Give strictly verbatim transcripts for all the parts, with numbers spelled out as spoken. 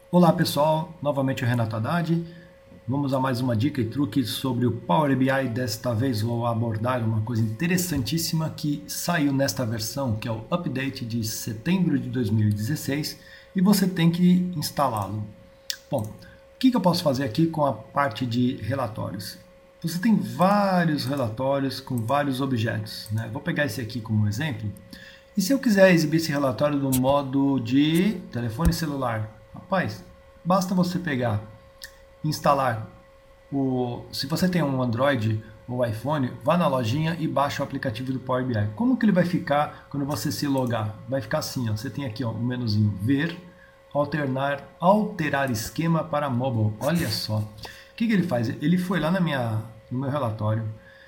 Olá pessoal, novamente o Renato Haddad. Vamos a mais uma dica e truque sobre o Power B I. Desta vez vou abordar uma coisa interessantíssima que saiu nesta versão, que é o update de setembro de dois mil e dezesseis, e você tem que instalá-lo. Bom, o que eu posso fazer aqui com a parte de relatórios? Você tem vários relatórios com vários objetos, né? Vou pegar esse aqui como exemplo. E se eu quiser exibir esse relatório no modo de telefone celular? Rapaz, basta você pegar, instalar o... Se você tem um Android ou iPhone, vá na lojinha e baixa o aplicativo do Power B I. Como que ele vai ficar quando você se logar? Vai ficar assim, ó. Você tem aqui ó, um menuzinho ver, alternar, alterar esquema para mobile. Olha só. O que, que ele faz? Ele foi lá na minha, no meu relatório,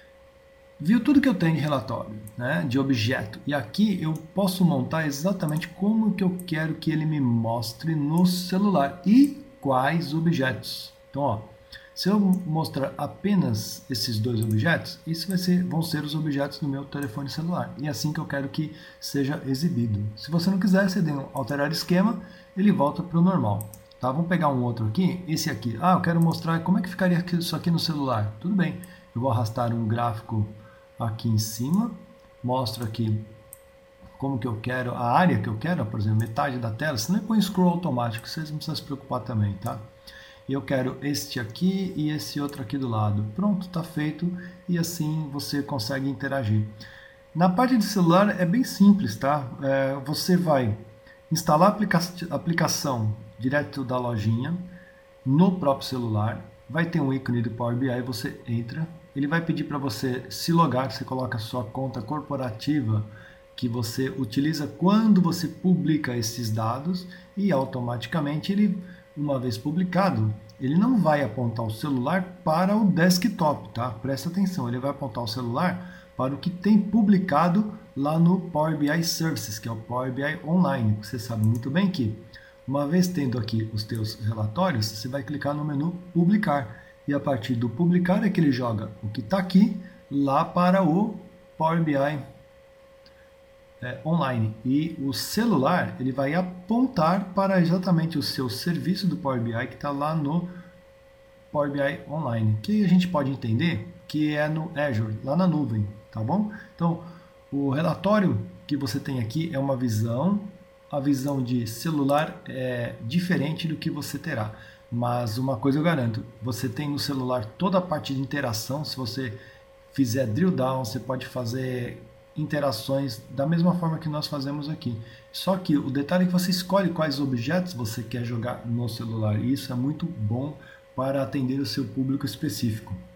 viu tudo que eu tenho de relatório, né, de objeto. E aqui eu posso montar exatamente como que eu quero que ele me mostre no celular e quais objetos. Então, ó, se eu mostrar apenas esses dois objetos, isso vai ser, vão ser os objetos do meu telefone celular. E é assim que eu quero que seja exibido. Se você não quiser, você tem um alterar esquema, ele volta para o normal. Tá, vamos pegar um outro aqui, esse aqui. Ah, eu quero mostrar como é que ficaria isso aqui no celular. Tudo bem, eu vou arrastar um gráfico aqui em cima, mostro aqui como que eu quero, a área que eu quero, por exemplo, metade da tela, se não põe scroll automático, vocês não precisam se preocupar também, tá? Eu quero este aqui e esse outro aqui do lado. Pronto, está feito e assim você consegue interagir. Na parte de celular é bem simples, tá? É, você vai instalar a aplica aplicação direto da lojinha no próprio celular, vai ter um ícone do Power B I, você entra, ele vai pedir para você se logar, você coloca a sua conta corporativa que você utiliza quando você publica esses dados e automaticamente ele, uma vez publicado, ele não vai apontar o celular para o desktop, tá? Presta atenção, ele vai apontar o celular para o que tem publicado lá no Power B I Services, que é o Power B I Online. Você sabe muito bem que, uma vez tendo aqui os teus relatórios, você vai clicar no menu Publicar. E a partir do Publicar é que ele joga o que está aqui lá para o Power B I é, Online. E o celular ele vai apontar para exatamente o seu serviço do Power B I que está lá no Power B I Online, que a gente pode entender que é no Azure, lá na nuvem, tá bom? Então, o relatório que você tem aqui é uma visão, a visão de celular é diferente do que você terá. Mas uma coisa eu garanto, você tem no celular toda a parte de interação, se você fizer drill down, você pode fazer interações da mesma forma que nós fazemos aqui. Só que o detalhe é que você escolhe quais objetos você quer jogar no celular, e isso é muito bom para atender o seu público específico.